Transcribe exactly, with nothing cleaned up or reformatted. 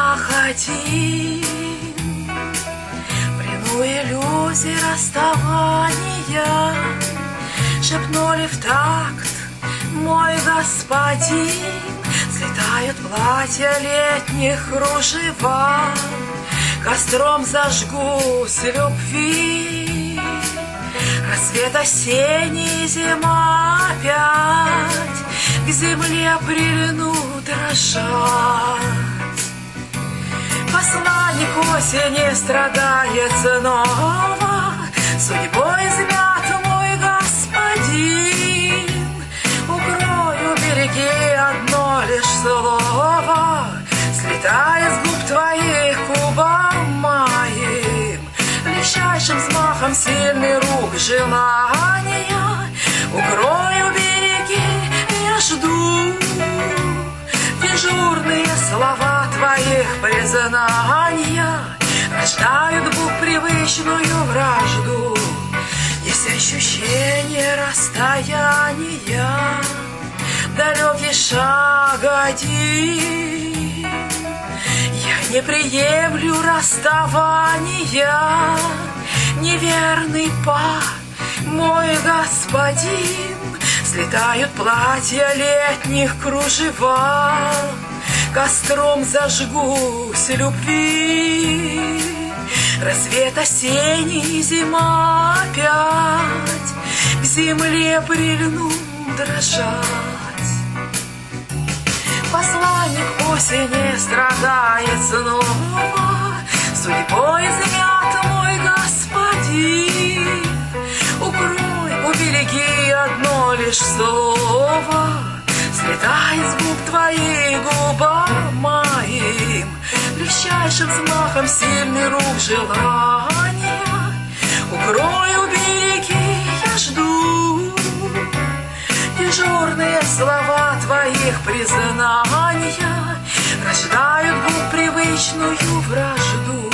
глазах один, в плену иллюзий расставания, шепнули в такт мой господин. Слетают платья летних кружева, костром зажгусь любви. Рассвет осенний, зима опять к земле прильну дрожать. Посланник осени страдает снова, судьбой измят мой господин. Укрою береги одно лишь слово, слетая с губ твоих к губам моим. Легчайшим взмахом сильный рук желания укрою береги, я жду. Дежурные слова твоих признания рождают Бог привычную вражду. Есть ощущение расстояния, далекий шаг один. Я не приемлю расставания, неверный пар, мой господин. Слетают платья летних кружева, костром зажгусь любви. Рассвет осенний, зима опять к земле прильну дрожать. Посланник осени страдает снова, судьбой измят мой господин. Укрой, убереги одно лишь слово, слетая с губ твоих губам моим. Легчайшим взмахом сильный рук желания укрой, убереги, я жду. Дежурные слова твоих признания рождают Бог привычную вражду.